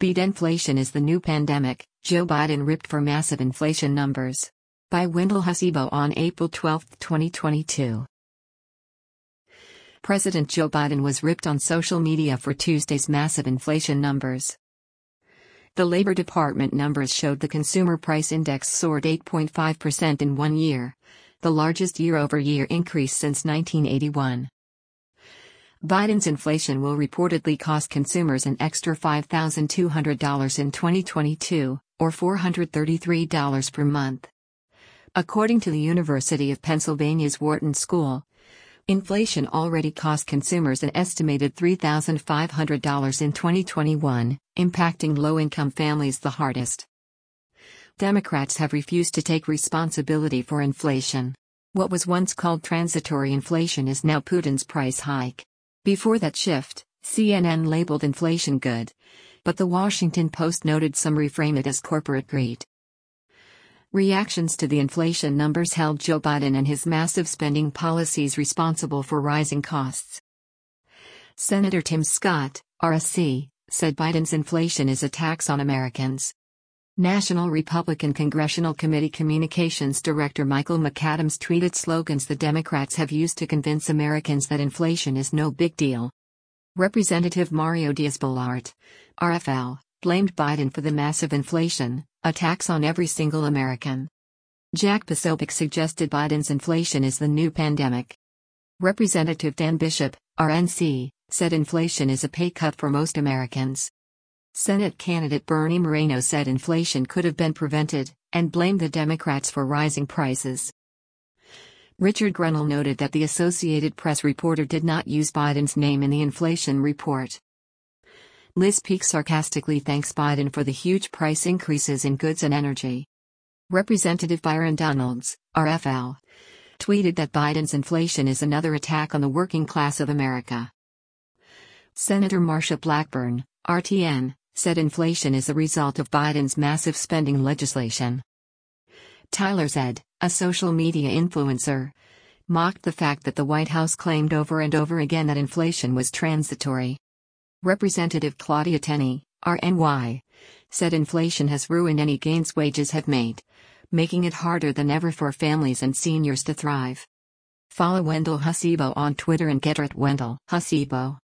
Beat inflation is the new pandemic, Joe Biden ripped for massive inflation numbers. By Wendell Hussebo on April 12, 2022. President Joe Biden was ripped on social media for Tuesday's massive inflation numbers. The Labor Department numbers showed the Consumer Price Index soared 8.5% in 1 year, the largest year-over-year increase since 1981. Biden's inflation will reportedly cost consumers an extra $5,200 in 2022, or $433 per month. According to the University of Pennsylvania's Wharton School, inflation already cost consumers an estimated $3,500 in 2021, impacting low-income families the hardest. Democrats have refused to take responsibility for inflation. What was once called transitory inflation is now Putin's price hike. Before that shift, CNN labeled inflation good, but The Washington Post noted some reframe it as corporate greed. Reactions to the inflation numbers held Joe Biden and his massive spending policies responsible for rising costs. Senator Tim Scott, RSC, said Biden's inflation is a tax on Americans. National Republican Congressional Committee Communications Director Michael McAdams tweeted slogans the Democrats have used to convince Americans that inflation is no big deal. Representative Mario Diaz-Balart, RFL, blamed Biden for the massive inflation, a tax on every single American. Jack Posobiec suggested Biden's inflation is the new pandemic. Representative Dan Bishop, RNC, said inflation is a pay cut for most Americans. Senate candidate Bernie Moreno said inflation could have been prevented, and blamed the Democrats for rising prices. Richard Grenell noted that the Associated Press reporter did not use Biden's name in the inflation report. Liz Peek sarcastically thanks Biden for the huge price increases in goods and energy. Representative Byron Donalds, RFL, tweeted that Biden's inflation is another attack on the working class of America. Senator Marsha Blackburn, RTN, said inflation is a result of Biden's massive spending legislation. Tyler Zed, a social media influencer, mocked the fact that the White House claimed over and over again that inflation was transitory. Representative Claudia Tenney, RNY, said inflation has ruined any gains wages have made, making it harder than ever for families and seniors to thrive. Follow Wendell Hussebo on Twitter and get at Wendell Hussebo.